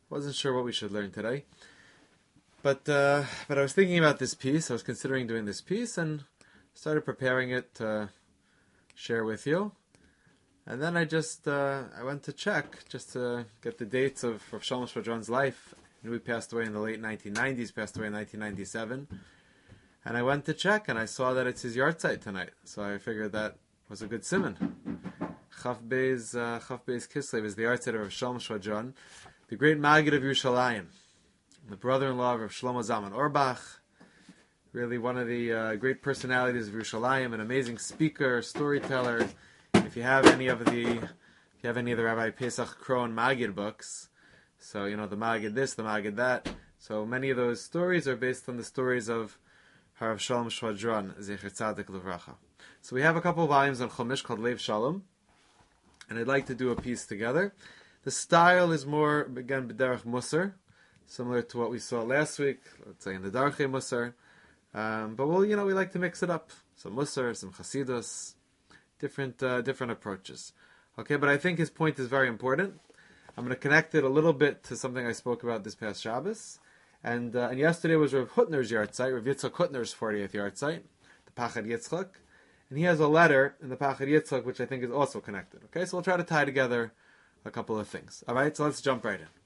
Wasn't sure what we should learn today, but I was thinking about this piece. I was considering doing this piece and started preparing it to share with you. And then I went to check just to get the dates of Rav Shalom Shvadron's life. And we passed away in the late 1990s, passed away in 1997. And I went to check and I saw that it's his yahrzeit tonight. So I figured that was a good simon. Chaf Beis Kislev is the yahrzeit of Rav Shalom Shvadron, the great Maggid of Yerushalayim, the brother-in-law of Rav Shlomo Zalman Auerbach, really one of the great personalities of Yerushalayim, an amazing speaker, storyteller. If you have any of the Rabbi Pesach Krohn Maggid books, so the Maggid this, the Maggid that. So many of those stories are based on the stories of Rav Shalom Shvadron, Zecher Tzadik Livracha. So we have a couple of volumes on Chumash called Lev Shalom, and I'd like to do a piece together. The style is more, again, B'derech Musar, similar to what we saw last week, let's say in the Darchei Musar. But we like to mix it up. Some Musar, some Chasidus, different approaches. Okay, but I think his point is very important. I'm going to connect it a little bit to something I spoke about this past Shabbos. And yesterday was Rav Hutner's yahrzeit, Rav Yitzchak Hutner's 40th yahrzeit, the Pachad Yitzchak. And he has a letter in the Pachad Yitzchak which I think is also connected. Okay, so we'll try to tie together a couple of things. Alright, so let's jump right in.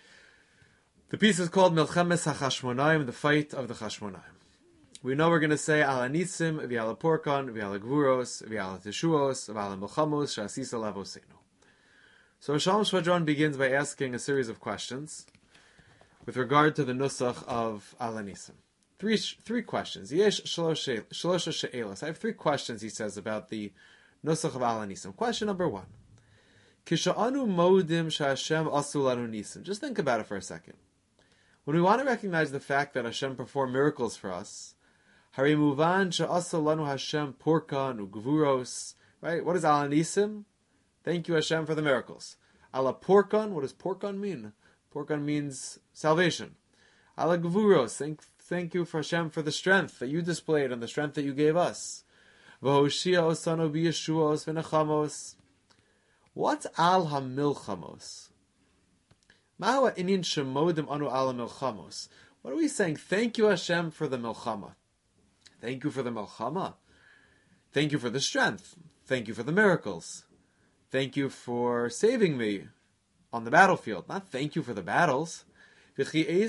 The piece is called Milchemes HaChashmonaim, the fight of the Chashmonaim. We know we're going to say Ala Nisim, V'ala Porkan, V'ala Gvuros, V'ala Teshuos, V'ala Milchamos, Shasisa Lavosenu. So Shalom Shvadron begins by asking a series of questions with regard to the nusach of Ala Nisim. Three questions. Yesh shlosha she'elos. I have three questions, he says, about the nusach of Ala Nisim. Question number one. Kisha'anu modim sha'Hashem asu lanu nisim. Just think about it for a second. When we want to recognize the fact that Hashem performed miracles for us, hari muvan sha'asu lanu Hashem porkan u'gvuros. Right? What is Ala Nisim? Thank you, Hashem, for the miracles. Ala porkan. What does porkan mean? Porkan means salvation. Ala gvuros. Thank you for Hashem for the strength that you displayed and the strength that you gave us. V'hoshia osanu b'yeshuos v'nechamos. What's al ha-milchamos? Mahu inin shemodim anu al ha-milchamos. What are we saying? Thank you, Hashem, for the milchama. Thank you for the milchama. Thank you for the strength. Thank you for the miracles. Thank you for saving me on the battlefield. Not thank you for the battles. Thank you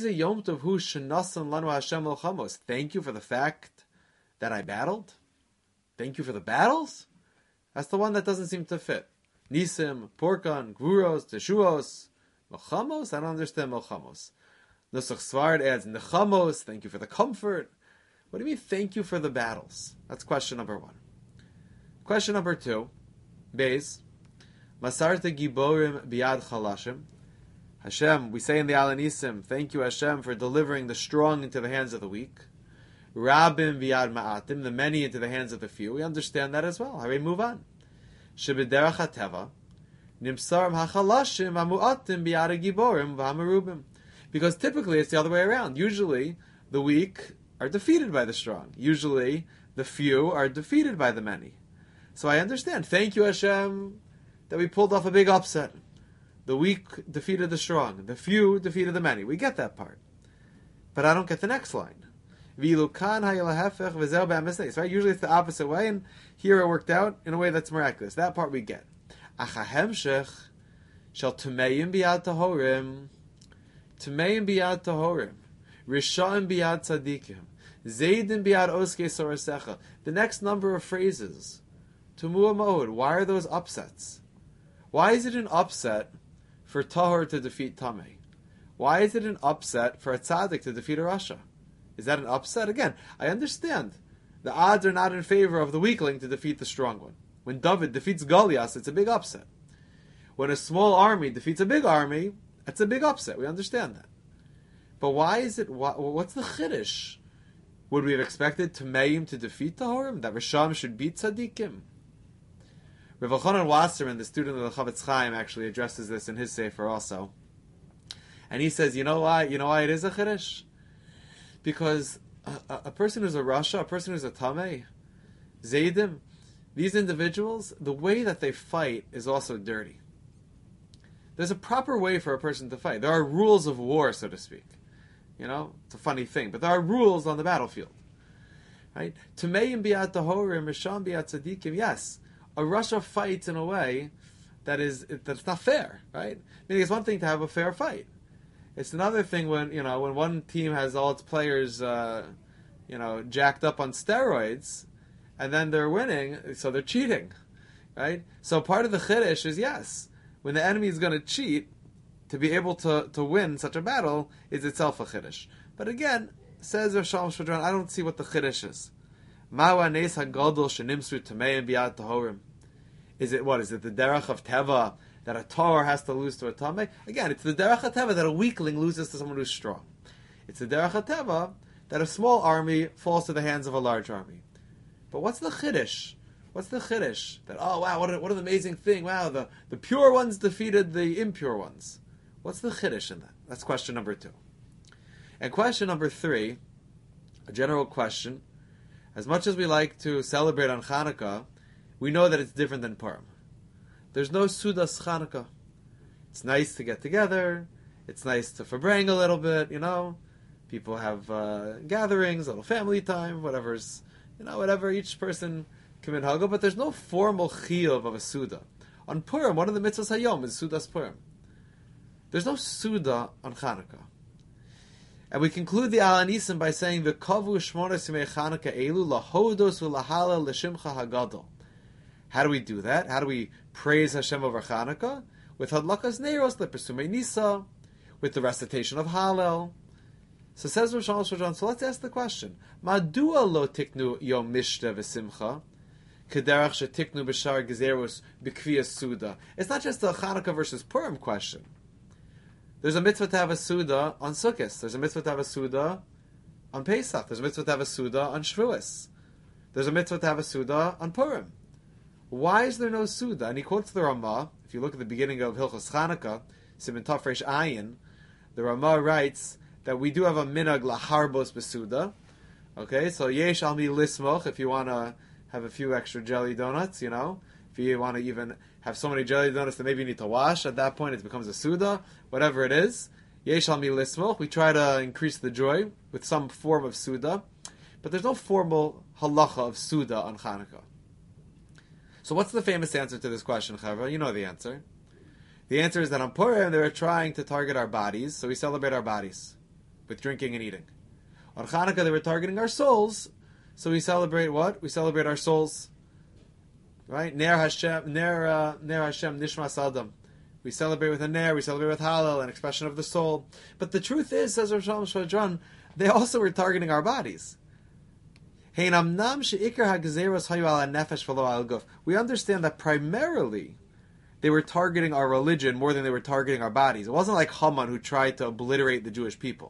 for the fact that I battled. Thank you for the battles. That's the one that doesn't seem to fit. Nisim, Porkan, Gvuros, Teshuos, Melchamos. I don't understand Melchamos. Nusach Svard adds Nechamos. Thank you for the comfort. What do you mean? Thank you for the battles. That's question number one. Question number two. Beis. Masarta Giborim Biad Chalashim. Hashem, we say in the Ala Nisim, thank you, Hashem, for delivering the strong into the hands of the weak. Rabim Biad Ma'atim, the many into the hands of the few. We understand that as well. Hare move on. Shebederach HaTeva, Nimsarim HaChalashim HaMu'atim Biad HaGiborim V'HaMerubim. Because typically it's the other way around. Usually the weak are defeated by the strong. Usually the few are defeated by the many. So I understand. Thank you, Hashem, that we pulled off a big upset. The weak defeated the strong. The few defeated the many. We get that part. But I don't get the next line. Right? Usually it's the opposite way, and here it worked out in a way that's miraculous. That part we get. Shall Tumeim biad tahorim. Tumeim biad tahorim. Risha'im biad tzadikim. Zaydim biad oskei sorasecha. The next number of phrases. Tumua ma'od. Why are those upsets? Why is it an upset for Tahor to defeat Tameh? Why is it an upset for a tzaddik to defeat a Rasha? Is that an upset? Again, I understand. The odds are not in favor of the weakling to defeat the strong one. When David defeats Goliath, it's a big upset. When a small army defeats a big army, it's a big upset. We understand that. But why is it? What's the chiddush? Would we have expected Tameim to defeat Tahorim? That Risham should beat Tzadikim? Rav Elchanan Wasserman, the student of the Chavetz Chaim, actually addresses this in his sefer also. And he says, you know why it is a chiddush? Because a person who's a Rasha, a person who's a Tameh, Zaydim, these individuals, the way that they fight is also dirty. There's a proper way for a person to fight. There are rules of war, so to speak. It's a funny thing, but there are rules on the battlefield. Right? Tumeim bi'at tahorim, Risham bi'at tzadikim. Yes, a Russia fights in a way that's not fair, right? Meaning it's one thing to have a fair fight. It's another thing when one team has all its players jacked up on steroids, and then they're winning, so they're cheating, right? So part of the chiddush is, yes, when the enemy is going to cheat, to be able to win such a battle is itself a chiddush. But again, says Rav Shalom Shadran, I don't see what the chiddush is. Ma'wa nes hagadol shenimsu tameim bi'at tahorim. Is it the derech of teva that a tar has to lose to a tameh? Again, it's the derech of teva that a weakling loses to someone who's strong. It's the derech of teva that a small army falls to the hands of a large army. But what's the chiddush? What's the chiddush? That, oh wow, what an amazing thing. Wow, the pure ones defeated the impure ones. What's the chiddush in that? That's question number 2. And question number 3, a general question. As much as we like to celebrate on Hanukkah, we know that it's different than Purim. There's no Sudas Hanukkah. It's nice to get together. It's nice to farbrang a little bit, People have gatherings, a little family time, whatever each person can minhaga, but there's no formal chiyuv of a Suda. On Purim, one of the mitzvahs hayom is Sudas Purim. There's no Suda on Hanukkah. And we conclude the Al Hanisim by saying, V'kavu shmonos yimei Chanukah elu lahodos v'lahalel l'shimcha hagadol. How do we do that? How do we praise Hashem over Chanukah? With hadlakas neiros, lepersumei nisa, with the recitation of Hallel. So says Rav Shalom Shadran, so let's ask the question, Madua lo tiknu yom mishta v'simcha, kederach shetiknu b'shar gezerus b'kviyas suda. It's not just a Chanukah versus Purim question. There's a mitzvah to have a Suda on Sukkot. There's a mitzvah to have a Suda on Pesach. There's a mitzvah to have a Suda on Shavuos. There's a mitzvah to have a Suda on Purim. Why is there no Suda? And he quotes the Ramah. If you look at the beginning of Hilchos Chanukah, Siman Tov Reish Ayin, the Ramah writes that we do have a minhag laharbos b'Suda. Okay, so yesh al mi lismoch, if you want to have a few extra jelly donuts, if you want to even have so many jelly donuts that maybe you need to wash, at that point it becomes a Suda. Whatever it is, yesh al mi lismoch, we try to increase the joy with some form of Suda, but there's no formal halacha of Suda on Chanukah. So what's the famous answer to this question, Chavra? You know the answer. The answer is that on Purim they were trying to target our bodies, so we celebrate our bodies with drinking and eating. On Chanukah they were targeting our souls, so we celebrate what? We celebrate our souls. Right? Ner Hashem Nishmas Adam. We celebrate with a ner, we celebrate with Hallel, an expression of the soul. But the truth is, says Rav Shalom Shadran, they also were targeting our bodies. We understand that primarily they were targeting our religion more than they were targeting our bodies. It wasn't like Haman who tried to obliterate the Jewish people.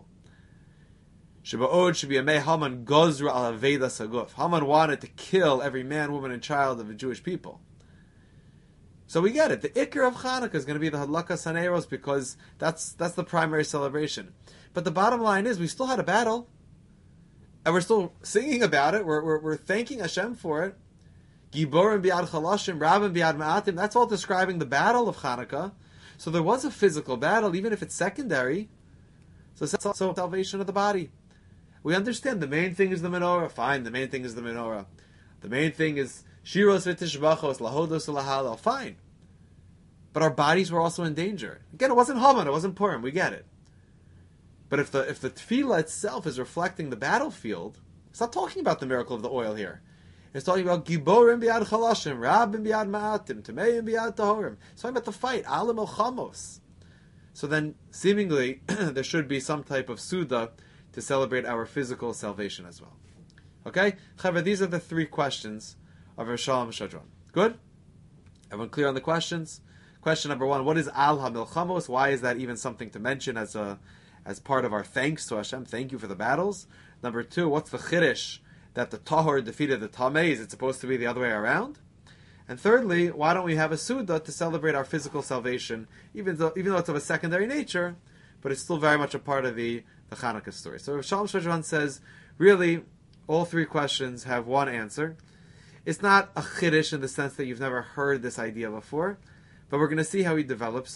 Haman wanted to kill every man, woman, and child of the Jewish people. So we get it. The Iker of Chanukah is going to be the Hadlakas Haneros because that's the primary celebration. But the bottom line is we still had a battle. And we're still singing about it. We're thanking Hashem for it. Giborim biad chalashim, Rabim biad ma'atim. That's all describing the battle of Chanukah. So there was a physical battle, even if it's secondary. So it's also salvation of the body. We understand the main thing is the menorah. Fine, the main thing is the menorah. The main thing is shiros v'tishbachos, lahodos v'lahalo. Fine. But our bodies were also in danger. Again, it wasn't Haman, it wasn't Purim. We get it. But if the tefillah itself is reflecting the battlefield, it's not talking about the miracle of the oil here. It's talking about giborim biad chalashim, rabim biad ma'atim, tameim biad tahorim. It's talking about the fight, alim el chamos. So then, seemingly, there should be some type of suda to celebrate our physical salvation as well. Okay? Chavra, these are the 3 questions of Rav Shalom Shadran. Good? Everyone clear on the questions? Question number 1, what is al ha-milchamos? Why is that even something to mention as part of our thanks to Hashem? Thank you for the battles. Number 2, what's the chiddush that the tahor defeated the tameh? Is it supposed to be the other way around? And thirdly, why don't we have a suda to celebrate our physical salvation, even though it's of a secondary nature, but it's still very much a part of the Chanukah story. So Rav Shalom Shadran says, really, all 3 questions have one answer. It's not a chiddush in the sense that you've never heard this idea before, but we're going to see how he develops it,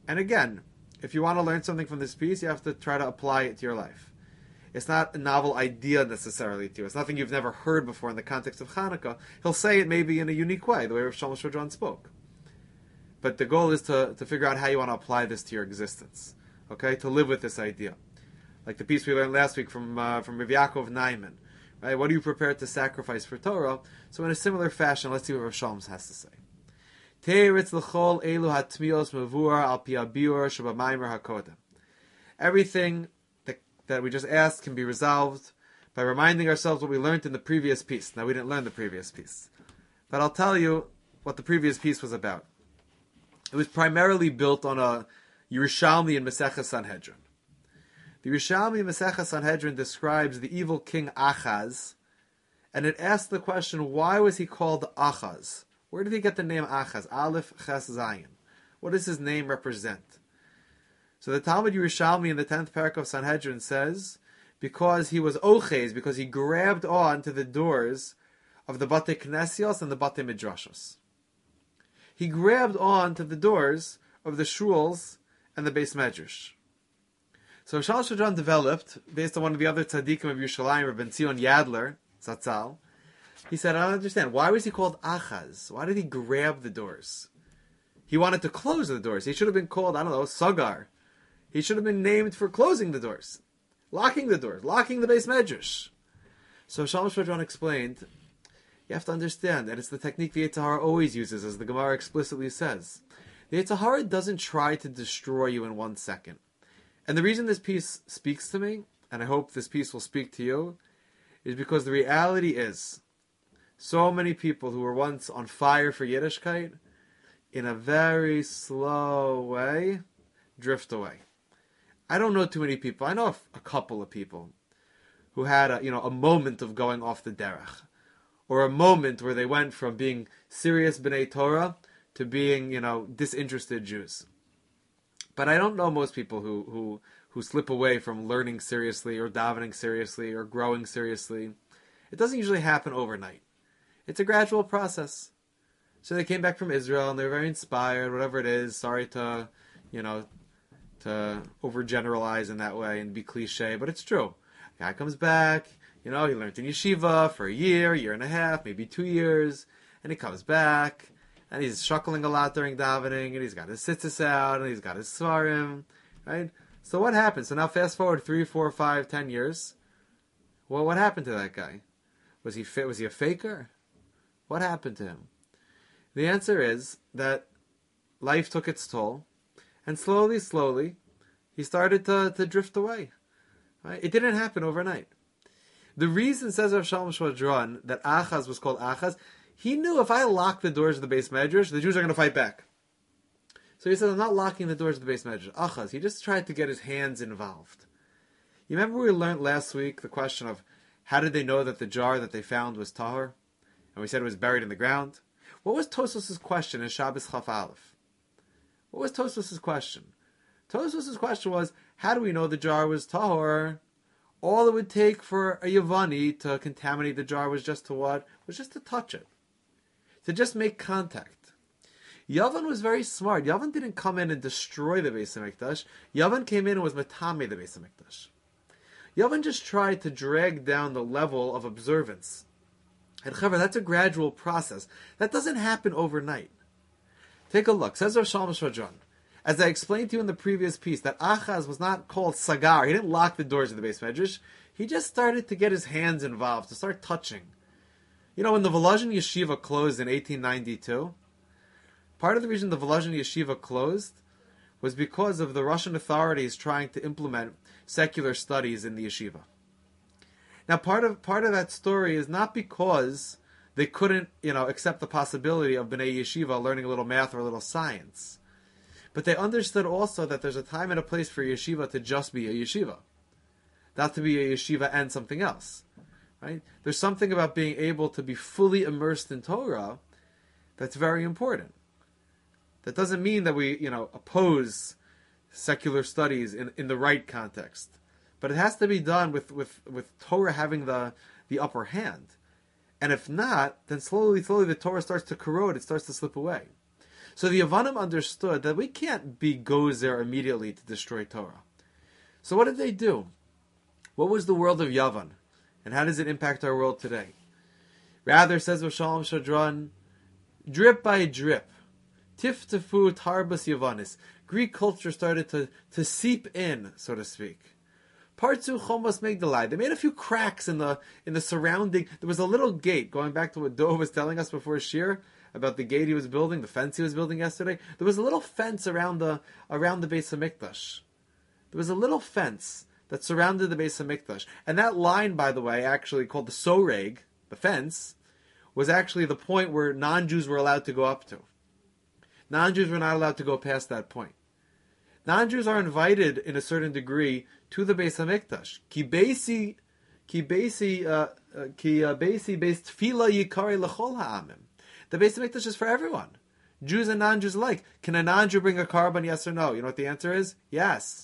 And again, if you want to learn something from this piece, you have to try to apply it to your life. It's not a novel idea necessarily to you. It's nothing you've never heard before in the context of Hanukkah. He'll say it maybe in a unique way, the way Rav Shalom Shwadron spoke. But the goal is to figure out how you want to apply this to your existence. Okay? To live with this idea. Like the piece we learned last week from Rav Yaakov Naiman. Right? What are you prepared to sacrifice for Torah? So in a similar fashion, let's see what Rav Shalom has to say. Te'eritz l'chol elu hatmios mavur al pi habiur shebamaimer hakodem. Everything that we just asked can be resolved by reminding ourselves what we learned in the previous piece. Now, we didn't learn the previous piece. But I'll tell you what the previous piece was about. It was primarily built on a Yerushalmi in Maseches Sanhedrin. The Yerushalmi in Maseches Sanhedrin describes the evil king Achaz, and it asks the question, why was he called Achaz? Where did he get the name Achaz? Aleph Ches Zayin. What does his name represent? So the Talmud Yerushalmi in the 10th parak of Sanhedrin says, because he was ochez, because he grabbed on to the doors of the Batei Knesios and the Batei Midrashos. He grabbed on to the doors of the shuls and the Beis Medrash. So Shalom Shwadron developed, based on one of the other tzaddikim of Yerushalayim, Rabbi Zion Yadler, Zatzal, he said, I don't understand, why was he called Achaz? Why did he grab the doors? He wanted to close the doors. He should have been called, Sagar. He should have been named for closing the doors, locking the doors, locking the Beis Medrash. So Shalom Shwadron explained, you have to understand that it's the technique the Yetzer Hara always uses, as the Gemara explicitly says. The Yetzer Hara doesn't try to destroy you in 1 second. And the reason this piece speaks to me, and I hope this piece will speak to you, is because the reality is, so many people who were once on fire for Yiddishkeit, in a very slow way, drift away. I don't know too many people. I know a couple of people who had a moment of going off the derech, or a moment where they went from being serious B'nai Torah to being disinterested Jews. But I don't know most people who slip away from learning seriously or davening seriously or growing seriously. It doesn't usually happen overnight. It's a gradual process. So they came back from Israel and they're very inspired, whatever it is. Sorry to overgeneralize in that way and be cliche, but it's true. Guy comes back, he learned in yeshiva for a year and a half, maybe 2 years, and he comes back, and he's shuckling a lot during davening, and he's got his tzitzis out, and he's got his svarim, right? So what happened? So now fast forward 3, 4, 5, 10 years. Well, what happened to that guy? Was he a faker? What happened to him? The answer is that life took its toll, and slowly, he started to drift away. Right? It didn't happen overnight. The reason, says Rav Shalom Shwadron, that Achaz was called Achaz, he knew if I lock the doors of the Beis Medrash, the Jews are going to fight back. So he said, I'm not locking the doors of the Beis Medrash. Achaz, he just tried to get his hands involved. You remember we learned last week the question of how did they know that the jar that they found was tahor? And we said it was buried in the ground. What was Tosfos' question in Shabbos Chaf Aleph? What was Tosfos' question? Tosfos' question was, how do we know the jar was tahor? All it would take for a Yavani to contaminate the jar was just to what? Was just to touch it. To just make contact. Yavan was very smart. Yavan didn't come in and destroy the Beis HaMikdash. Yavan came in and was matame the Beis HaMikdash. Yavan just tried to drag down the level of observance. And Chaver, that's a gradual process. That doesn't happen overnight. Take a look. Says Rav Shalom Shwadron, as I explained to you in the previous piece, that Achaz was not called Sagar. He didn't lock the doors of the Beis Medrash. He just started to get his hands involved, to start touching. When the Volozhin Yeshiva closed in 1892, part of the reason the Volozhin Yeshiva closed was because of the Russian authorities trying to implement secular studies in the yeshiva. Now, part of that story is not because they couldn't, accept the possibility of B'nai Yeshiva learning a little math or a little science. But they understood also that there's a time and a place for yeshiva to just be a yeshiva. Not to be a yeshiva and something else. Right? There's something about being able to be fully immersed in Torah that's very important. That doesn't mean that we, oppose secular studies in the right context. But it has to be done with Torah having the upper hand. And if not, then slowly the Torah starts to corrode, it starts to slip away. So the Yavanim understood that we can't be gozer immediately to destroy Torah. So what did they do? What was the world of Yavan? And how does it impact our world today? Rather, says Shalom Shadran, drip by drip, tiftefu tarbas Yavanis, Greek culture started to seep in, so to speak. Partzu Chomos Migdalai. They made a few cracks in the surrounding. There was a little gate, going back to what Dov was telling us before Shir, about the gate he was building, the fence he was building yesterday. There was a little fence around the Beis Hamikdash. There was a little fence that surrounded the Beis Hamikdash. And that line, by the way, actually called the Soreg, the fence, was actually the point where non-Jews were allowed to go up to. Non-Jews were not allowed to go past that point. Non-Jews are invited in a certain degree to the Beis Hamikdash. Ki beisi beis tefila yikari l'chol ha'amim. The Beis Hamikdash is for everyone, Jews and non-Jews alike. Can a non-Jew bring a carbon? Yes or no? You know what the answer is? Yes.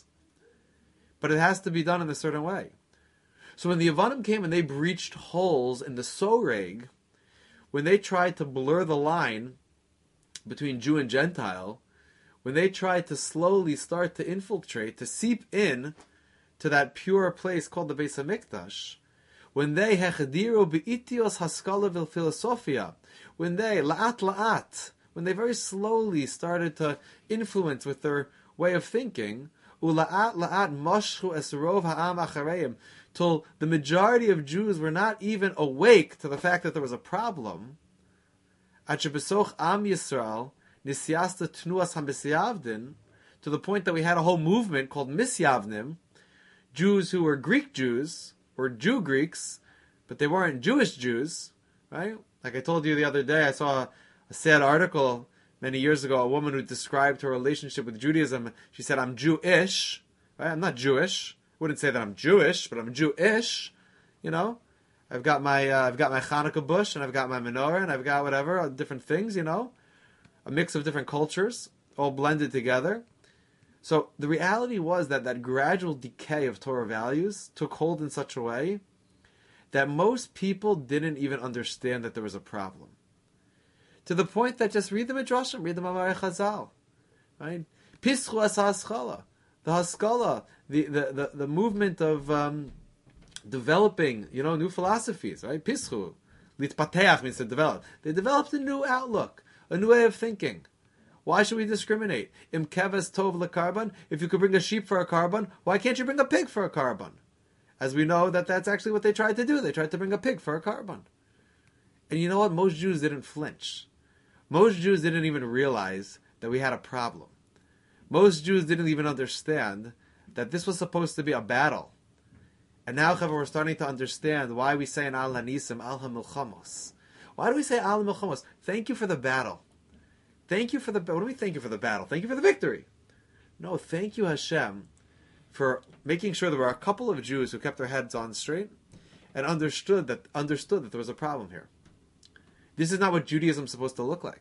But it has to be done in a certain way. So when the Yavanim came and they breached holes in the Soreg, when they tried to blur the line between Jew and Gentile, when they tried to slowly start to infiltrate, to seep in to that pure place called the Beis Hamikdash, when they hechadiru beitios haskala v'filosophia, when they la'at, when they very slowly started to influence with their way of thinking, ula'at mashchu esrov ha'am achareim, till the majority of Jews were not even awake to the fact that there was a problem. At shebesoch am Yisrael nisyasta tnuas hamisyavdin, to the point that we had a whole movement called Misyavnim, Jews who were Greek Jews, or Jew Greeks, but they weren't Jewish Jews, right? Like I told you the other day, I saw a sad article many years ago, a woman who described her relationship with Judaism. She said, I'm Jewish, right? I'm not Jewish. I wouldn't say that I'm Jewish, but I'm Jewish, you know? I've got my Hanukkah bush, and I've got my menorah, and I've got whatever, different things, you know? A mix of different cultures, all blended together. So the reality was that gradual decay of Torah values took hold in such a way that most people didn't even understand that there was a problem. To the point that just read the Midrashim, read the Mamarei Chazal, right? Pischu as haskala, the haskala, the movement of developing, new philosophies, right? Pischu, litpateach means to develop. They developed a new outlook, a new way of thinking. Why should we discriminate? Im keves tov lekarban. If you could bring a sheep for a carbon, why can't you bring a pig for a carbon? As we know that's actually what they tried to do. They tried to bring a pig for a carbon. And you know what? Most Jews didn't flinch. Most Jews didn't even realize that we had a problem. Most Jews didn't even understand that this was supposed to be a battle. And now, however, we're starting to understand why we say in Al Hanisim, Al HaMilchamos. Why do we say Al HaMilchamos? Thank you for the battle. Thank you for what do we thank you for the battle? Thank you for the victory. No, thank you Hashem for making sure there were a couple of Jews who kept their heads on straight and understood that there was a problem here. This is not what Judaism is supposed to look like.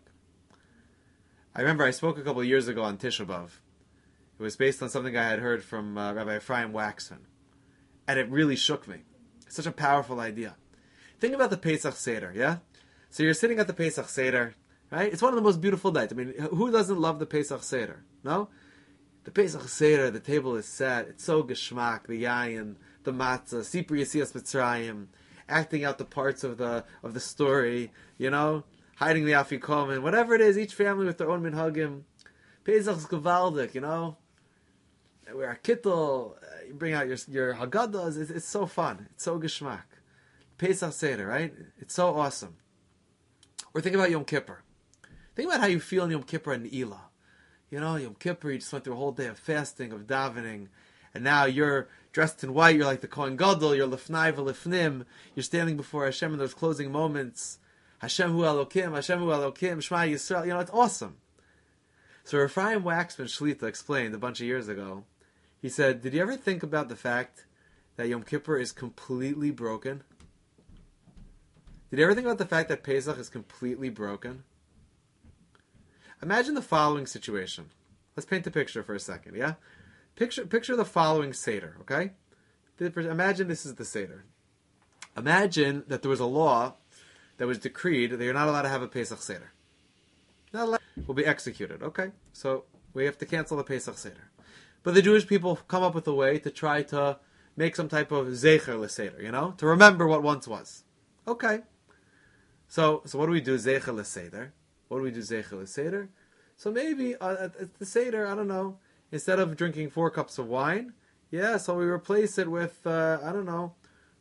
I remember I spoke a couple of years ago on Tisha B'Av. It was based on something I had heard from Rabbi Ephraim Waxman. And it really shook me. It's such a powerful idea. Think about the Pesach Seder, yeah? So you're sitting at the Pesach Seder, right? It's one of the most beautiful nights. I mean, who doesn't love the Pesach Seder? No? The Pesach Seder, the table is set. It's so geschmack, the yayin, the matzah, Sipur Yesias Mitzrayim, acting out the parts of the story, hiding the afikomen, whatever it is, each family with their own minhagim. Pesach's gewaldig, wear a kittel, you bring out your haggadahs. It's so fun. It's so geschmack. Pesach Seder, right? It's so awesome. Or think about Yom Kippur. Think about how you feel in Yom Kippur and Ne'ilah. Yom Kippur, you just went through a whole day of fasting, of davening, and now you're dressed in white, you're like the Kohen Gadol, you're lefnai v'lefnim, you're standing before Hashem in those closing moments. Hashem hu Elokim, Hashem hu Elokim, Shema Yisrael, it's awesome. So Ephraim Waxman Shlita explained a bunch of years ago, he said, did you ever think about the fact that Yom Kippur is completely broken? Did you ever think about the fact that Pesach is completely broken? Imagine the following situation. Let's paint the picture for a second, yeah? Picture the following Seder, okay? Imagine this is the Seder. Imagine that there was a law that was decreed that you're not allowed to have a Pesach Seder. will be executed. Okay, so we have to cancel the Pesach Seder. But the Jewish people come up with a way to try to make some type of Zecher L'Seder, to remember what once was. Okay. So what do we do, Zecher L'Seder? What do we do, Zecher L'Seder? So maybe at the Seder, I don't know, instead of drinking 4 cups of wine, so we replace it with, 4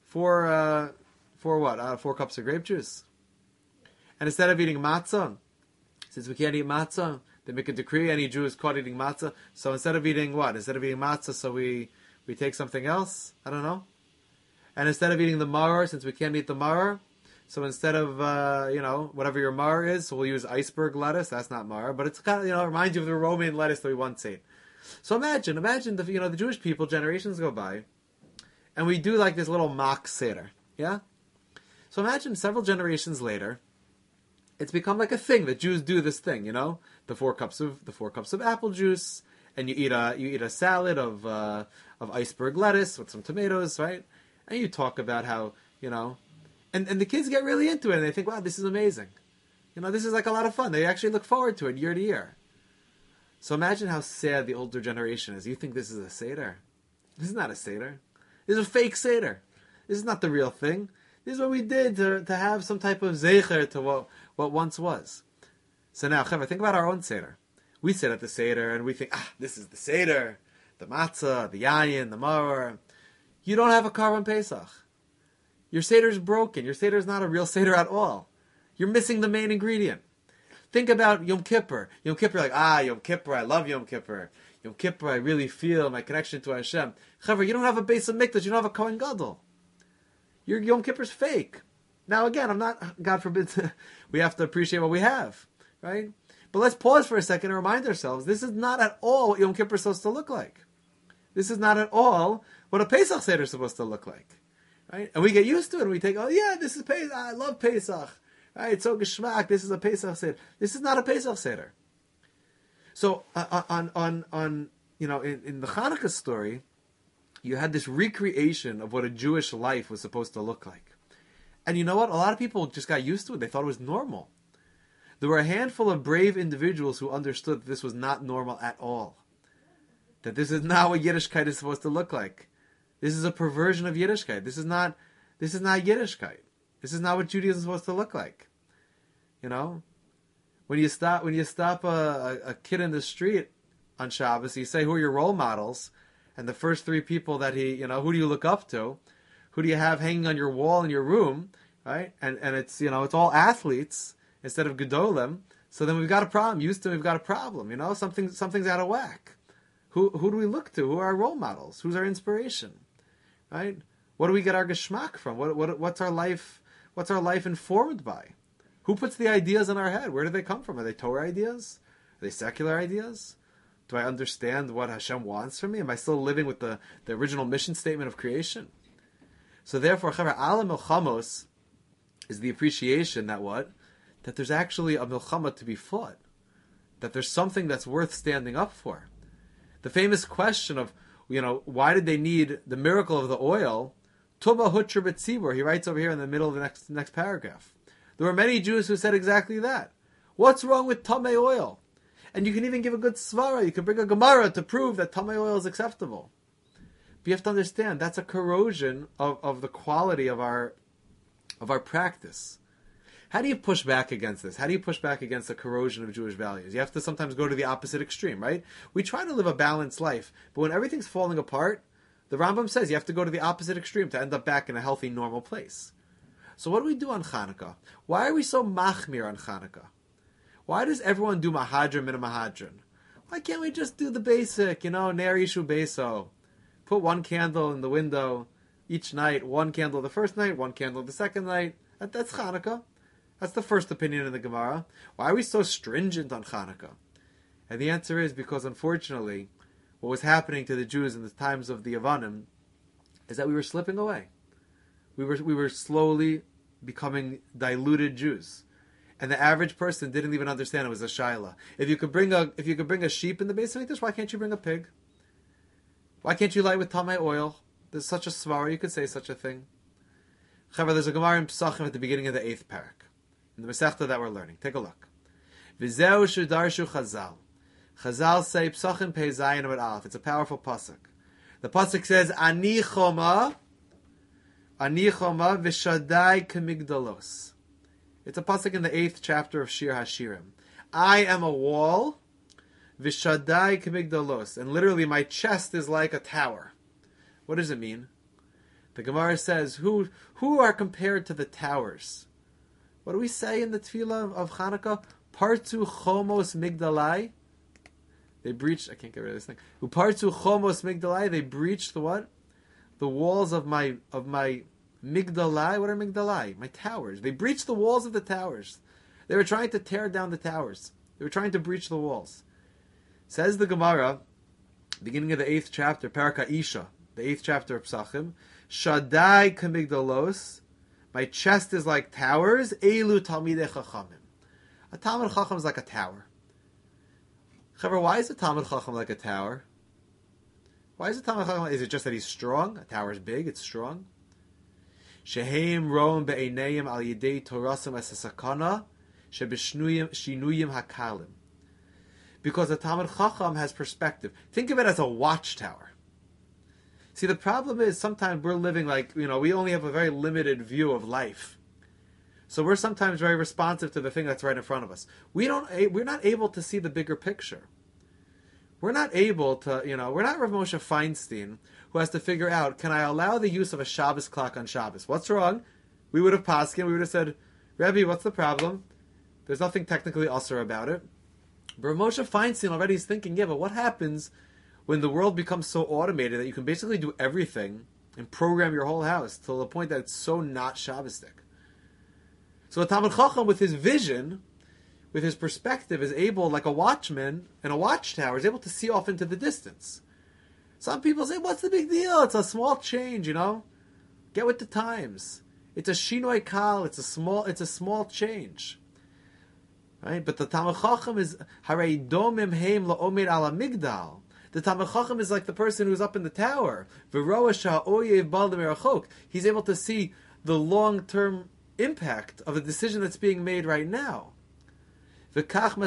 cups of grape juice. And instead of eating matzah, since we can't eat matzah, they make a decree, any Jew is caught eating matzah. So instead of eating what? Instead of eating matzah, so we take something else? I don't know. And instead of eating the maror, since we can't eat the maror, so instead of, whatever your maror is, so we'll use iceberg lettuce. That's not maror, but it's kind of, it reminds you of the Roman lettuce that we once ate. So imagine the Jewish people, generations go by, and we do like this little mock Seder. Yeah? So imagine several generations later, it's become like a thing that Jews do this thing, the 4 cups of apple juice, and you eat a salad of iceberg lettuce with some tomatoes, right? And you talk about how, and the kids get really into it, and they think, wow, this is amazing. This is like a lot of fun. They actually look forward to it year to year. So imagine how sad the older generation is. You think this is a Seder? This is not a Seder. This is a fake Seder. This is not the real thing. This is what we did to have some type of Zecher to what once was. So now, Cheva, think about our own Seder. We sit at the Seder and we think, this is the Seder, the matzah, the yayin, the maror. You don't have a Karban Pesach. Your Seder is broken. Your Seder is not a real Seder at all. You're missing the main ingredient. Think about Yom Kippur. Yom Kippur, Yom Kippur, I love Yom Kippur. Yom Kippur, I really feel my connection to Hashem. Cheva, you don't have a Beis HaMikdash, you don't have a Kohen Gadol. Your Yom Kippur's fake. Now again, I'm not, God forbid, we have to appreciate what we have, right? But let's pause for a second and remind ourselves, this is not at all what Yom Kippur is supposed to look like. This is not at all what a Pesach Seder is supposed to look like, right? And we get used to it, and we think, this is Pesach, I love Pesach, right? It's so geschmack, this is a Pesach Seder. This is not a Pesach Seder. So, in the Hanukkah story, you had this recreation of what a Jewish life was supposed to look like. And you know what? A lot of people just got used to it. They thought it was normal. There were a handful of brave individuals who understood that this was not normal at all. That this is not what Yiddishkeit is supposed to look like. This is a perversion of Yiddishkeit. This is not Yiddishkeit. This is not what Judaism is supposed to look like. When you stop a kid in the street on Shabbos, you say, who are your role models? And the first 3 people that who do you look up to? Who do you have hanging on your wall in your room, right? And it's, it's all athletes instead of Gedolim. So then we've got a problem. Houston, we've got a problem. Something's out of whack. Who do we look to? Who are our role models? Who's our inspiration, right? What do we get our geschmack from? What's our life informed by? Who puts the ideas in our head? Where do they come from? Are they Torah ideas? Are they secular ideas? Do I understand what Hashem wants from me? Am I still living with the original mission statement of creation? So therefore, Ala Milchamos is the appreciation that there's actually a Milchama to be fought. That there's something that's worth standing up for. The famous question of, why did they need the miracle of the oil? Tuba Hutra B'tzibur, he writes over here in the middle of the next paragraph. There were many Jews who said exactly that. What's wrong with Tamei oil? And you can even give a good svara. You can bring a Gemara to prove that Tamei oil is acceptable. But you have to understand, that's a corrosion of the quality of our practice. How do you push back against this? How do you push back against the corrosion of Jewish values? You have to sometimes go to the opposite extreme, right? We try to live a balanced life, but when everything's falling apart, the Rambam says you have to go to the opposite extreme to end up back in a healthy, normal place. So what do we do on Hanukkah? Why are we so machmir on Hanukkah? Why does everyone do mahadran min mahadran? Why can't we just do the basic, ner ishu beso? Put 1 candle in the window each night, 1 candle the first night, 1 candle the second night. That's Hanukkah. That's the first opinion in the Gemara. Why are we so stringent on Hanukkah? And the answer is because, unfortunately, what was happening to the Jews in the times of the Yavanim is that we were slipping away. We were slowly becoming diluted Jews. And the average person didn't even understand it was a shaila. If you could bring a sheep in the Beis HaMikdash, why can't you bring a pig? Why can't you light with Tamei oil? There's such a svara, you could say such a thing. However, there's a Gemara in Pesachim at the beginning of the 8th parak, in the Masechta that we're learning. Take a look. V'zeu shudarshu Chazal. Chazal say Psachim Pei Zayin Amud Aleph. It's a powerful pasuk. The pasuk says, Ani choma v'shadai k'migdalos. It's a pasuk in the 8th chapter of Shir Hashirim. I am a wall, v'shadai k'migdalos. And literally my chest is like a tower. What does it mean? The Gemara says, who are compared to the towers? What do we say in the tefillah of Hanukkah? Partu chomos migdalai. They breached, I can't get rid of this thing. Upartu chomos migdalai, they breached the what? The walls of my migdalai. What are migdalai? My towers. They breached the walls of the towers. They were trying to tear down the towers. They were trying to breach the walls. Says the Gemara, beginning of the 8th chapter, Paraka Isha, the 8th chapter of Psachim, Shaddai kamigdalos, my chest is like towers, Elu talmidei chachamim. A Talmid Chacham is like a tower. However, why is a Talmid Chacham like a tower? Why is a Talmid Chacham? Is it just that he's strong? A tower is big, it's strong. Sheheim roam be'eineim al yidei torasim as sakana shebishnuyim hakalim. Because a Talmid Chacham has perspective. Think of it as a watchtower. See, the problem is sometimes we're living like, we only have a very limited view of life. So we're sometimes very responsive to the thing that's right in front of us. We're not able to see the bigger picture. We're not able to, we're not Rav Moshe Feinstein, who has to figure out, can I allow the use of a Shabbos clock on Shabbos? What's wrong? We would have paskin, we would have said, Rebbe, what's the problem? There's nothing technically usher about it. But Rav Moshe Feinstein already is thinking, but what happens when the world becomes so automated that you can basically do everything and program your whole house to the point that it's so not Shabbosdik? So a Talmid Chacham, with his vision, with his perspective, is able, like a watchman in a watchtower, is able to see off into the distance. Some people say, what's the big deal? It's a small change, Get with the times. It's a shinoi kal, it's a small change. Right? But the Talmid Chacham is harei domim heim la'omer ala migdal. The Talmid Chacham is like the person who's up in the tower. He's able to see the long-term impact of the decision that's being made right now. That's why the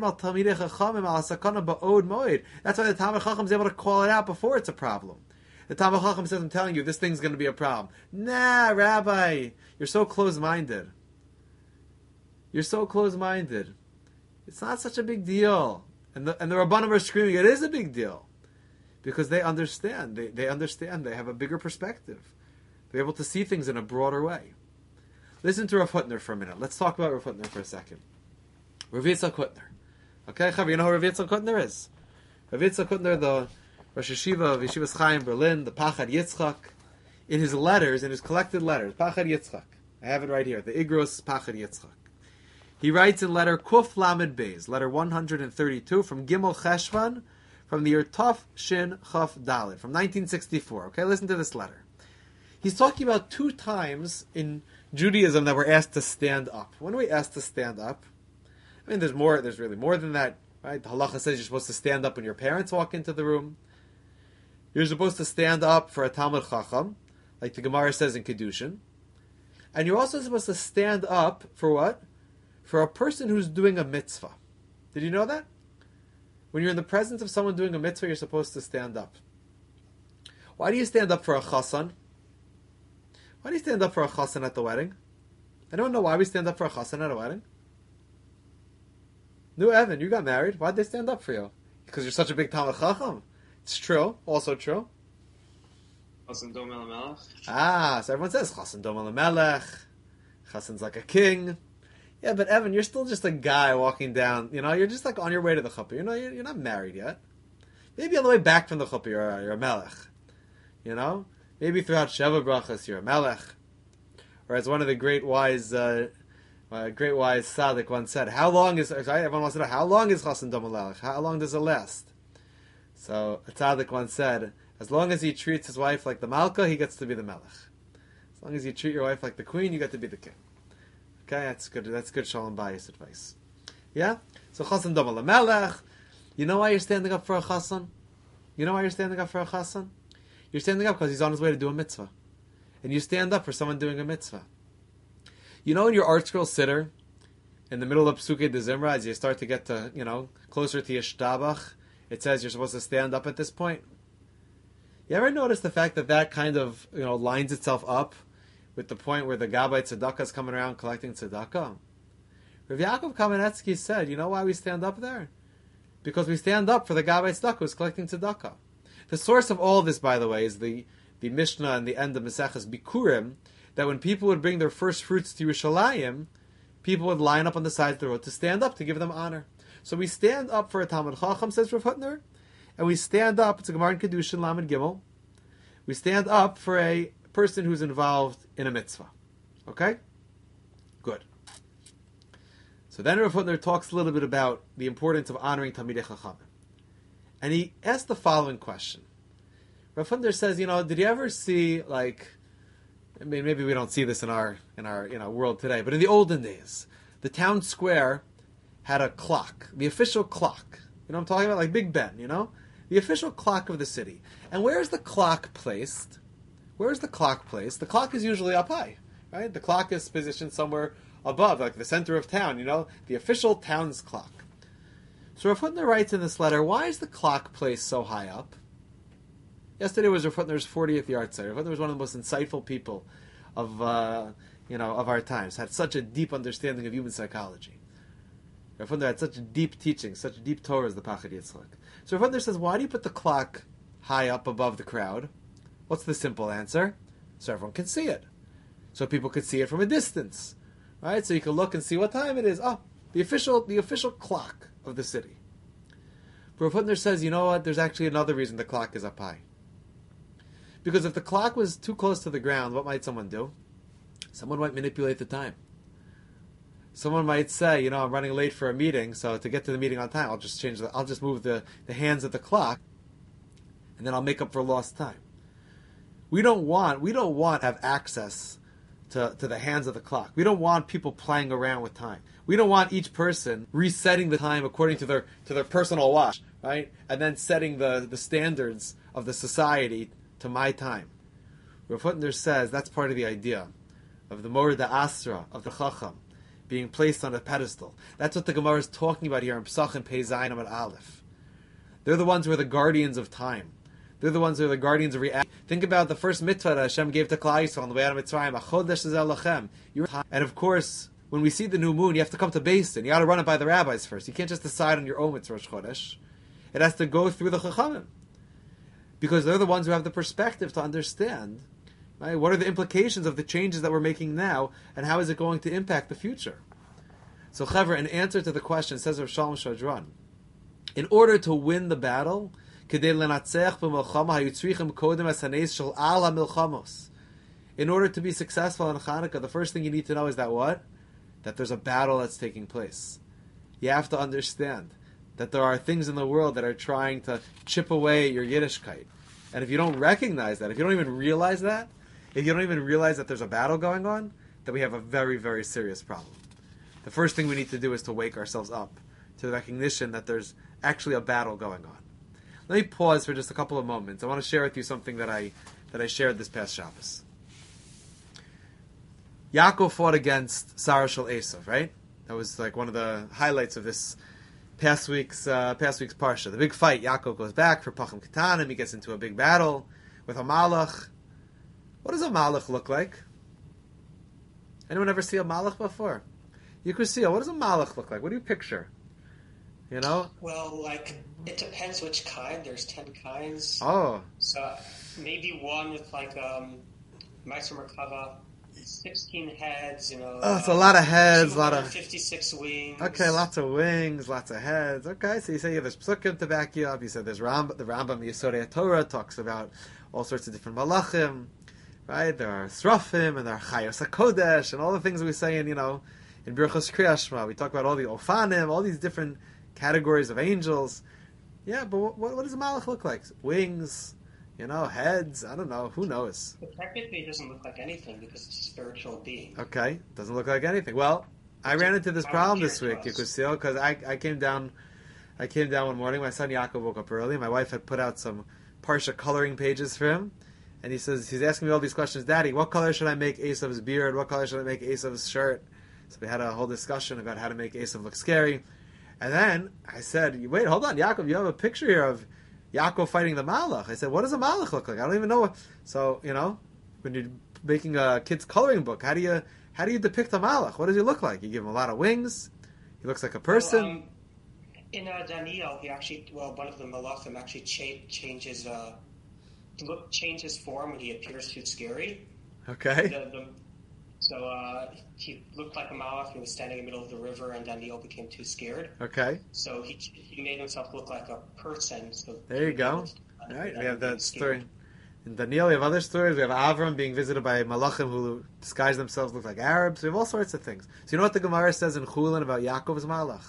Talmid Chacham is able to call it out before it's a problem. The Talmid Chacham says, I'm telling you, this thing's going to be a problem. Nah, Rabbi, you're so close-minded. It's not such a big deal. And the Rabbanim are screaming, it is a big deal. Because they understand. They understand. They have a bigger perspective. They're able to see things in a broader way. Listen to Rav Hutner for a minute. Let's talk about Rav Hutner for a second. Rav Yitzchak Hutner. Okay, Chav, you know who Rav Yitzchak Hutner is? Rav Yitzchak Hutner, the Rosh Yeshiva of Yeshivas Chaim Berlin, the Pachad Yitzchak, in his collected letters, Pachad Yitzchak. I have it right here, the Igros Pachad Yitzchak. He writes in letter Kuf Lamed Beis, letter 132, from Gimel Cheshvan, from the year Tov Shin Chaf Dalet, from 1964. Okay, listen to this letter. He's talking about 2 times in Judaism that we're asked to stand up. When are we asked to stand up? I mean, there's really more than that, right? The halacha says you're supposed to stand up when your parents walk into the room. You're supposed to stand up for a Talmid Chacham, like the Gemara says in Kedushin. And you're also supposed to stand up for what? For a person who's doing a mitzvah. Did you know that? When you're in the presence of someone doing a mitzvah, you're supposed to stand up. Why do you stand up for a chassan? Why do you stand up for a chassan at the wedding? Anyone know why we stand up for a chassan at a wedding? No, Evan, you got married. Why'd they stand up for you? Because you're such a big Talmid Chacham. It's true. Also true. Chassan Dom El Melech. So everyone says Chassan Dom El Melech. Chassan's like a king. Yeah, but Evan, you're still just a guy walking down. You're just like on your way to the chuppah. You're not married yet. Maybe on the way back from the chuppah, you're a melech. Maybe throughout Sheva Brachas, you're a melech. Or as one of the great wise tzaddik once said, everyone wants to know, how long is Chassan Dom Melech? How long does it last? So a tzaddik once said, as long as he treats his wife like the malka, he gets to be the melech. As long as you treat your wife like the queen, you get to be the king. Okay, that's good. That's good Shalom Bayis advice. Yeah? So Chassan Dom Melech. You know why you're standing up for a chassan? You're standing up because he's on his way to do a mitzvah. And you stand up for someone doing a mitzvah. In your Art Scroll Siddur, in the middle of Psukei de Zimra, as you start to get to, closer to Yishtabach, it says you're supposed to stand up at this point. You ever notice the fact that kind of, lines itself up with the point where the Gabbai Tzedakah is coming around collecting Tzedakah? Rav Yaakov Kamenetsky said, you know why we stand up there? Because we stand up for the Gabbai Tzedakah who's collecting Tzedakah. The source of all this, by the way, is the Mishnah and the end of Maseches Bikurim, that when people would bring their first fruits to Yerushalayim, people would line up on the side of the road to stand up to give them honor. So we stand up for a Talmud Chacham, says Rav Hutner, and we stand up, it's a Gemara in Kedushin, Lamed Gimel, we stand up for a person who's involved in a mitzvah. Okay? Good. So then Rav Hutner talks a little bit about the importance of honoring Talmidei Chachamim. And he asked the following question. Rav Hutner says, did you ever see, maybe we don't see this in our world today, but in the olden days, the town square had a clock, the official clock. You know what I'm talking about? Like Big Ben, the official clock of the city. And where is the clock placed? Where is the clock placed? The clock is usually up high, right? The clock is positioned somewhere above, like the center of town, the official town's clock. So Rav Hutner writes in this letter, why is the clock placed so high up? Yesterday was Rav Hutner's 40th yahrzeit. Rav Hutner was one of the most insightful people of our times. Had such a deep understanding of human psychology. Rav Hutner had such deep teaching, such deep Torah as the Pachad Yitzchak. So Rav Hutner says, why do you put the clock high up above the crowd? What's the simple answer? So everyone can see it. So people could see it from a distance. Right? So you can look and see what time it is. Oh, the official clock of the city. But Rav Hutner says, you know what? There's actually another reason the clock is up high. Because if the clock was too close to the ground, what might someone do? Someone might manipulate the time. Someone might say, I'm running late for a meeting, so to get to the meeting on time, I'll just move the hands of the clock, and then I'll make up for lost time. We don't want to have access to the hands of the clock. We don't want people playing around with time. We don't want each person resetting the time according to their personal watch, right? And then setting the standards of the society to my time. Rav Hutner says that's part of the idea of the Morid Asra, of the Chacham, being placed on a pedestal. That's what the Gemara is talking about here in Pesachim Pei Zayin Amud Aleph. They're the ones who are the guardians of time. They're the ones who are the guardians of reality. Think about the first mitzvah that Hashem gave to Klal Yisrael on the way out of Mitzrayim. Achodesh Zeh Lachem. And of course, when we see the new moon, you have to come to Beis Din. You got to run it by the rabbis first. You can't just decide on your own Mitzvah Rosh Chodesh. It has to go through the Chachamim. Because they're the ones who have the perspective to understand, right, what are the implications of the changes that we're making now, and how is it going to impact the future. So, Chaver, in answer to the question, says Rav Shalom Shadran, in order to win the battle, in order to be successful in Hanukkah, the first thing you need to know is that what? That there's a battle that's taking place. You have to understand that there are things in the world that are trying to chip away at your Yiddishkeit. And if you don't recognize that, if you don't even realize that, if you don't even realize that there's a battle going on, then we have a very, very serious problem. The first thing we need to do is to wake ourselves up to the recognition that there's actually a battle going on. Let me pause for just a couple of moments. I want to share with you something that I shared this past Shabbos. Yaakov fought against Sarah Shel Esav, right? That was like one of the highlights of this past week's parsha. The big fight. Yaakov goes back for Pachim Ketanim. He gets into a big battle with a malach. What does a malach look like? Anyone ever see a malach before? Yekusiel, what does a malach look like? What do you picture? Well, it depends which kind. There's 10 kinds. Oh. So maybe one with Meiser Merkava, 16 heads, Oh, it's a lot of heads, a lot of 56 wings. Okay, lots of wings, lots of heads. Okay, so you say there's psukim to back you up. You said there's the Rambam Yesodei Torah talks about all sorts of different malachim, right? There are srafim and there are chayos hakodesh and all the things we say in Birchos Kriyas Shema. We talk about all the ofanim, all these different categories of angels. Yeah, but what does a malach look like? Wings, heads. I don't know. Who knows? But technically, it doesn't look like anything because it's a spiritual being. Okay, doesn't look like anything. Well, I ran into this problem this week, Yekusiel, because I came down one morning. My son Yaakov woke up early. My wife had put out some Parsha coloring pages for him, and he's asking me all these questions. Daddy, what color should I make Esav's beard? What color should I make Esav's shirt? So we had a whole discussion about how to make Esav look scary. And then I said, wait, hold on, Yaakov, you have a picture here of Yaakov fighting the Malach. I said, what does a Malach look like? I don't even know. So, when you're making a kid's coloring book, how do you depict a Malach? What does he look like? You give him a lot of wings? He looks like a person? In Daniel, one of the Malachim actually changes form when he appears too scary. Okay. So he looked like a Malach. He was standing in the middle of the river, and Daniel became too scared. Okay. So he made himself look like a person. So there you go. All right, we have that story. In Daniel, we have other stories. We have Avram being visited by Malachim who disguise themselves, look like Arabs. We have all sorts of things. So you know what the Gemara says in Chulin about Yaakov's Malach?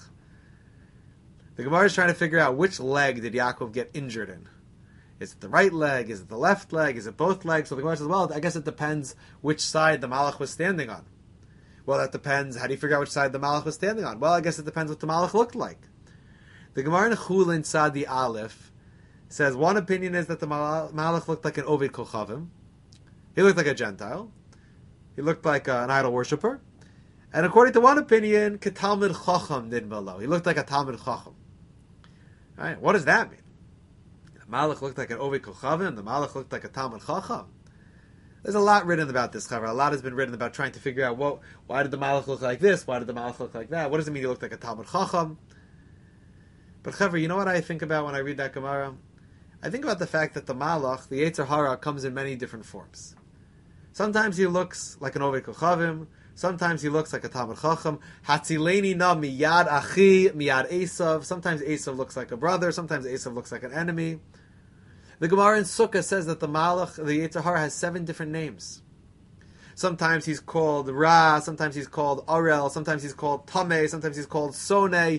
The Gemara is trying to figure out which leg did Yaakov get injured in. Is it the right leg? Is it the left leg? Is it both legs? So the Gemara says, well, I guess it depends which side the Malach was standing on. Well, that depends. How do you figure out which side the Malach was standing on? Well, I guess it depends what the Malach looked like. The Gemara in Chulin Sadi Aleph says one opinion is that the Malach looked like an Ovid Kochavim. He looked like a Gentile. He looked like an idol worshiper. And according to one opinion, Ketalmid Chacham did below. He looked like a Talmid Chacham. All right, what does that mean? The Malach looked like an Ovid Kochavim. The Malach looked like a Talmid Chacham. There's a lot written about this, Chavar. A lot has been written about trying to figure out why did the Malach look like this? Why did the Malach look like that? What does it mean he looked like a Talmid Chacham? But Chavar, you know what I think about when I read that Gemara? I think about the fact that the Malach, the Yetzer Hara, comes in many different forms. Sometimes he looks like an Ovid Kochavim. Sometimes he looks like a Talmid Chacham. Hatzileni na miyad achi, miyad Esav. Sometimes Esav looks like a brother. Sometimes Esav looks like an enemy. The Gemara in Sukkah says that the Malach, the Yetzer Hara, has 7 different names. Sometimes he's called Ra. Sometimes he's called Arel. Sometimes he's called Tameh. Sometimes he's called Soneh.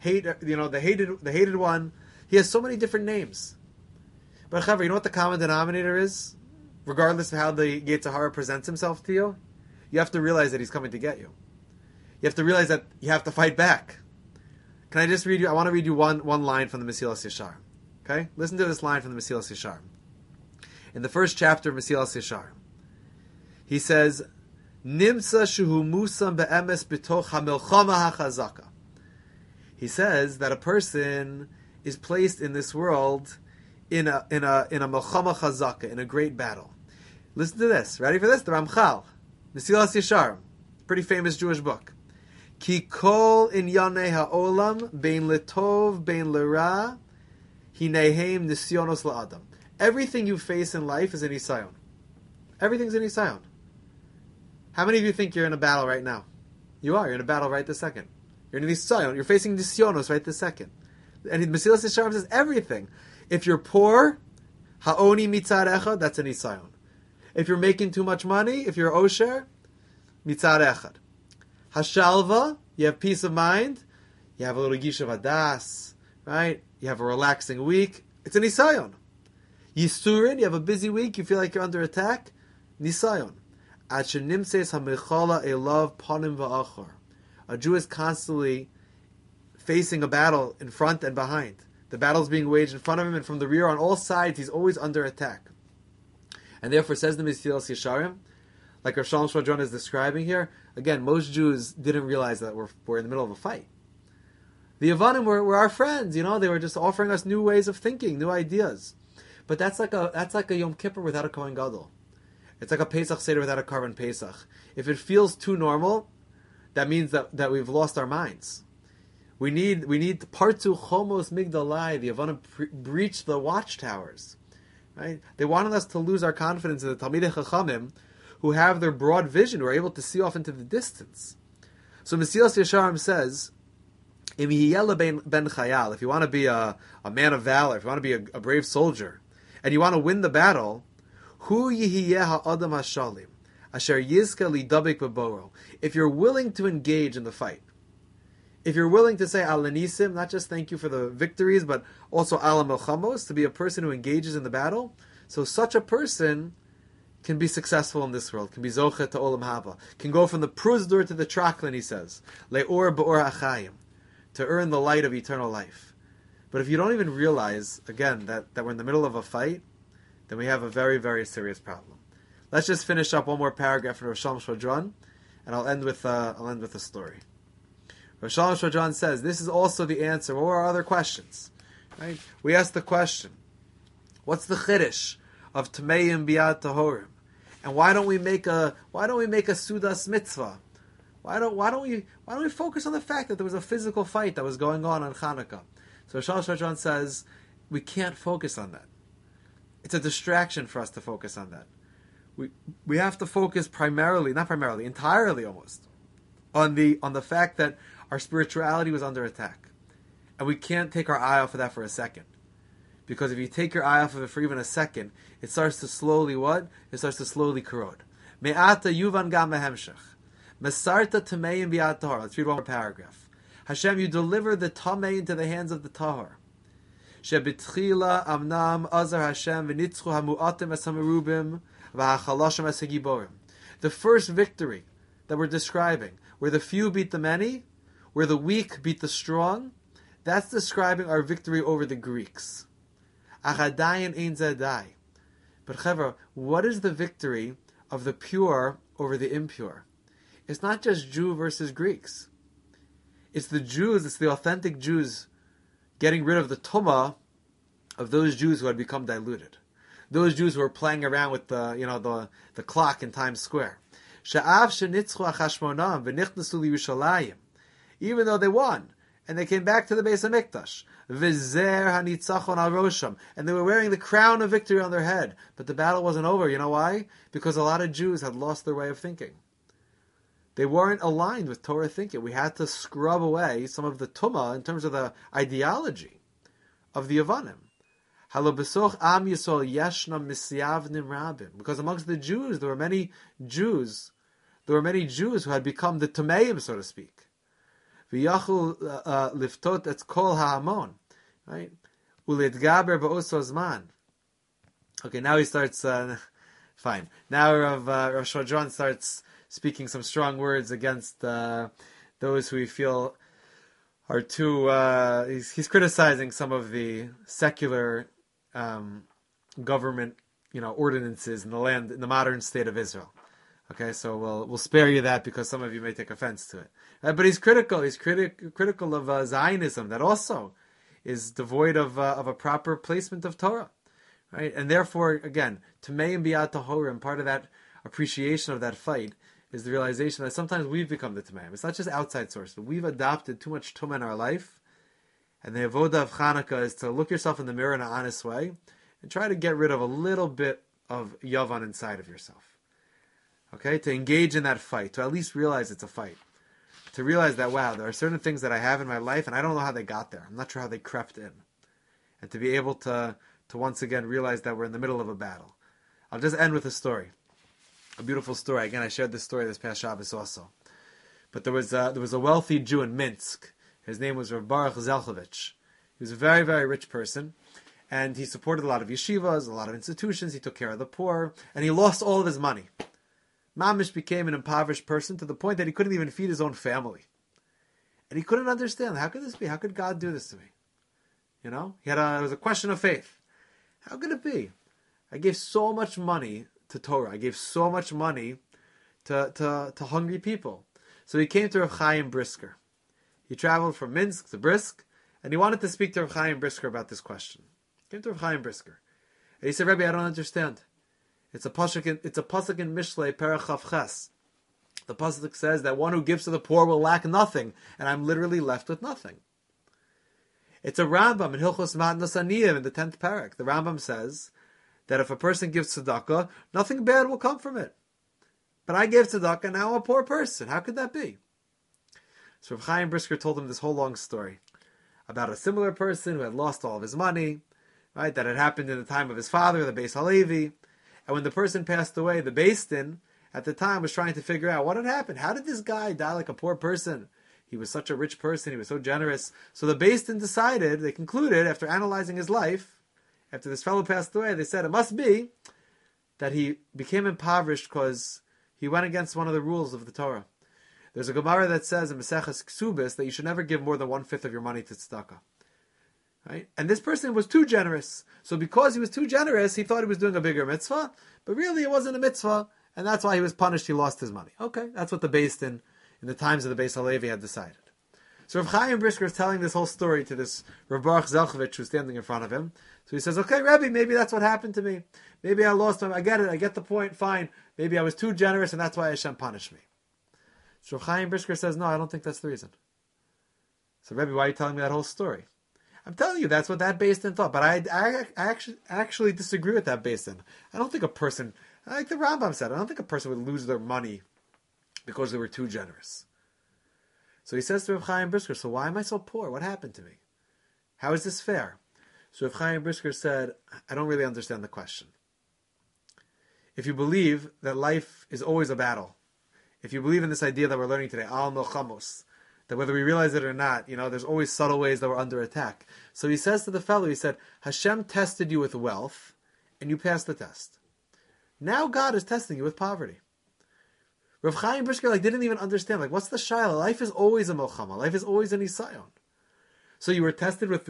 The hated one. He has so many different names. But Chaver, you know what the common denominator is? Regardless of how the Yetzer Hara presents himself to you, you have to realize that he's coming to get you. You have to realize that you have to fight back. Can I just read you? I want to read you one line from the Mesilas Yesharim. Okay? Listen to this line from the Mesilas Yesharim. In the first chapter of Mesilas Yesharim, he says, Nimsa shuhu musam be'emes bitoch hamilchama hachazaka. He says that a person is placed in this world in a melchama chazaka, in a great battle. Listen to this. Ready for this? The Ramchal, Mesilas Yesharim, pretty famous Jewish book. Ki kol inyanei ha'olam bein letov bein lera hinehem nisyonos la'adam. Everything you face in life is an isayon. Everything's an isayon. How many of you think you're in a battle right now? You are. You're in a battle right this second. You're in an isayon. You're facing nisyonos right this second. And Mesilas Yesharim says everything. If you're poor, ha'oni mitzad echad, that's an isayon. If you're making too much money, if you're osher, mitzad echad. Hashalva, you have peace of mind. You have a little gish of hadas, right? You have a relaxing week. It's an isayon. Yisurin, you have a busy week. You feel like you're under attack. Nisayon. Ad shenimseis hamechala elav panim va'achor. A Jew is constantly facing a battle in front and behind. The battle's being waged in front of him and from the rear on all sides. He's always under attack. And therefore, says the Mesilas Yesharim, like Rav Shalom Shvadron is describing here, again, most Jews didn't realize that we're in the middle of a fight. The Yavanim were our friends, they were just offering us new ways of thinking, new ideas. But that's like a Yom Kippur without a Kohen Gadol. It's like a Pesach Seder without a Karban Pesach. If it feels too normal, that means that we've lost our minds. We need Partu Chomos Migdalai. The Yavanim breach the watchtowers. Right? They wanted us to lose our confidence in the Talmidei Chachamim, who have their broad vision, who are able to see off into the distance. So Mesilas Yesharim says, Im Yiyela ben Chayal, if you want to be a man of valor, if you want to be a brave soldier, and you want to win the battle, Hu Yihiyeh ha'adam ha'shalim, asher yizka lidabik b'boro. If you're willing to engage in the fight, if you're willing to say al nisim, not just thank you for the victories, but also al melchamos, to be a person who engages in the battle, so such a person can be successful in this world, can be zochet to olam haba, can go from the pruzdur to the traklin, he says, le'or ba'or achayim, to earn the light of eternal life. But if you don't even realize, again, that we're in the middle of a fight, then we have a very, very serious problem. Let's just finish up one more paragraph from Rav Shalom Shvadron, and I'll end with a story. Rav Shalom Shadran says this is also the answer. What were our other questions? Right? We asked the question, what's the chiddush of Tameim Biad Tahorim? And why don't we make a Sudas mitzvah? Why don't we focus on the fact that there was a physical fight that was going on Chanukah? So Shalom Shadran says we can't focus on that. It's a distraction for us to focus on that. We have to focus entirely almost, on the fact that our spirituality was under attack. And we can't take our eye off of that for a second. Because if you take your eye off of it for even a second, it starts to slowly what? It starts to slowly corrode. Me'ata yuvan gam mehemshech. Mesarta tameim bi'at tahor. Let's read one more paragraph. Hashem, you deliver the tamei into the hands of the tahor. Shebitchila amnam azar Hashem v'nitzchu hamu'atim es hamerubim v'hachalashim es hagiborim. The first victory that we're describing, where the few beat the many, where the weak beat the strong, that's describing our victory over the Greeks. Achadayin ein zadai. But Chevra, what is the victory of the pure over the impure? It's not just Jew versus Greeks. It's the Jews, it's the authentic Jews getting rid of the tumah of those Jews who had become diluted. Those Jews who were playing around with the clock in Times Square. Sha'av shenitzchu achashmonam v'nichnasu liyushalayim. Even though they won, and they came back to the Beis HaMikdash. V'zer hanitzachon al rosham. And they were wearing the crown of victory on their head. But the battle wasn't over. You know why? Because a lot of Jews had lost their way of thinking. They weren't aligned with Torah thinking. We had to scrub away some of the tumah in terms of the ideology of the Yavanim. Halobesoch am yisol yeshnam misyavnim rabim. Because amongst the Jews, there were many Jews who had become the Tameim, so to speak. V'yachul liftot et kol ha'amon, right? Uletgaber ba'oso zman. Okay, now he starts. Fine. Now Rav Shadran starts speaking some strong words against those who we feel are too. He's criticizing some of the secular government, ordinances in the modern state of Israel. Okay, so we'll spare you that because some of you may take offense to it. But he's critical. He's critical of Zionism that also is devoid of a proper placement of Torah, right? And therefore, again, Tameim Bi'at Tahorim, part of that appreciation of that fight is the realization that sometimes we've become the Tameim. It's not just outside source, but we've adopted too much Tumah in our life. And the avodah of Chanukah is to look yourself in the mirror in an honest way and try to get rid of a little bit of Yavan inside of yourself. Okay, to engage in that fight, to at least realize it's a fight. To realize that, wow, there are certain things that I have in my life, and I don't know how they got there. I'm not sure how they crept in. And to be able to once again realize that we're in the middle of a battle. I'll just end with a story. A beautiful story. Again, I shared this story this past Shabbos also. But there was a wealthy Jew in Minsk. His name was Rav Baruch Zelchovich. He was a very, very rich person. And he supported a lot of yeshivas, a lot of institutions. He took care of the poor. And he lost all of his money. Mamish became an impoverished person to the point that he couldn't even feed his own family. And he couldn't understand, how could this be? How could God do this to me? It was a question of faith. How could it be? I gave so much money to Torah. I gave so much money to hungry people. So he came to Rav Chaim Brisker. He traveled from Minsk to Brisk, and he wanted to speak to Rav Chaim Brisker about this question. He came to Rav Chaim Brisker. And he said, Rebbe, I don't understand. It's a pasuk in Mishlei Perach Chav Ches. The pasuk says that one who gives to the poor will lack nothing, and I'm literally left with nothing. It's a Rambam in Hilchos Matnos Aniyim in the 10th parak. The Rambam says that if a person gives tzedakah, nothing bad will come from it. But I gave tzedakah, now I'm a poor person. How could that be? So Rav Chaim Brisker told him this whole long story about a similar person who had lost all of his money, right? That had happened in the time of his father, the Beis Halevi. And when the person passed away, the Beis Din at the time was trying to figure out what had happened. How did this guy die like a poor person? He was such a rich person. He was so generous. So the Beis Din decided, they concluded, after analyzing his life, after this fellow passed away, they said it must be that he became impoverished because he went against one of the rules of the Torah. There's a Gemara that says in Maseches Ksubis that you should never give more than 1/5 of your money to tzedakah. Right? And this person was too generous. So because he was too generous, he thought he was doing a bigger mitzvah, but really it wasn't a mitzvah, and that's why he was punished. He lost his money. Okay, that's what the Beis Din in the times of the Beis Halevi had decided. So Rav Chaim Brisker is telling this whole story to this Rav Baruch Zelchovich who's standing in front of him. So he says, okay, Rebbe, maybe that's what happened to me. Maybe I lost him. I get it. I get the point. Fine. Maybe I was too generous and that's why Hashem punished me. So Rav Chaim Brisker says, no, I don't think that's the reason. So Rebbe, why are you telling me that whole story? I'm telling you, that's what that Beis Din thought. But I actually disagree with that Beis Din. I don't think a person, like the Rambam said, I don't think a person would lose their money because they were too generous. So he says to Rav Chaim Brisker, so why am I so poor? What happened to me? How is this fair? So Rav Chaim Brisker said, I don't really understand the question. If you believe that life is always a battle, if you believe in this idea that we're learning today, al milchamos, that whether we realize it or not, there's always subtle ways that we're under attack. So he says to the fellow, he said, Hashem tested you with wealth, and you passed the test. Now God is testing you with poverty. Rav Chaim Brisker didn't even understand. What's the shayla? Life is always a milchama. Life is always an isayon. So you were tested with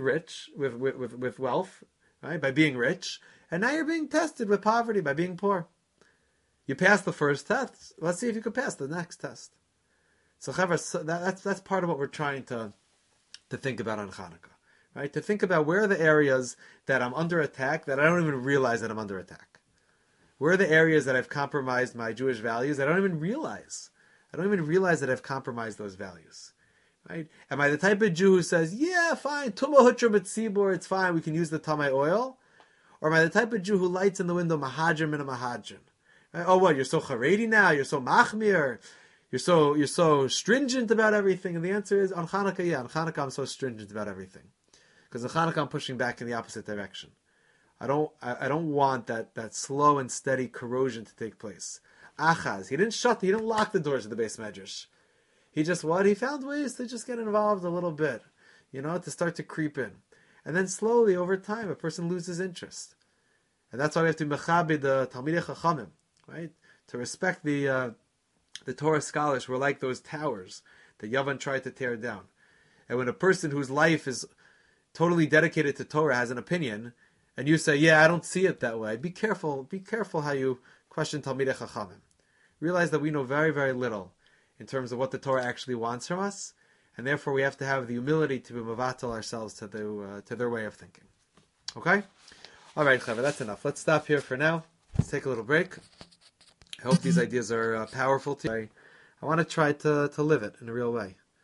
wealth, right, by being rich, and now you're being tested with poverty by being poor. You passed the first test. Let's see if you can pass the next test. So that's part of what we're trying to think about on Hanukkah, right? To think about where are the areas that I'm under attack that I don't even realize that I'm under attack. Where are the areas that I've compromised my Jewish values that I don't even realize? I don't even realize that I've compromised those values. Right? Am I the type of Jew who says, yeah, fine, Tumah Hutra B'tzibur, it's fine, we can use the Tamei oil? Or am I the type of Jew who lights in the window Mahadrim and a Mahadrim? Right? Oh, what, you're so Haredi now? You're so Machmir? You're so stringent about everything? And the answer is, on Hanukkah I'm so stringent about everything. Because on Hanukkah I'm pushing back in the opposite direction. I don't want that slow and steady corrosion to take place. Achaz, he didn't lock the doors of the Beis Medrash. He found ways to just get involved a little bit, to start to creep in. And then slowly, over time, a person loses interest. And that's why we have to mechabed the Talmidei Chachamim, right? To respect the Torah scholars who are like those towers that Yavan tried to tear down. And when a person whose life is totally dedicated to Torah has an opinion, and you say, yeah, I don't see it that way, be careful how you question Talmidei Chachamim. Realize that we know very, very little in terms of what the Torah actually wants from us, and therefore we have to have the humility to be mevatel ourselves to their way of thinking. Okay? All right, Chaver, that's enough. Let's stop here for now. Let's take a little break. I hope these ideas are powerful to you. I want to try to live it in a real way.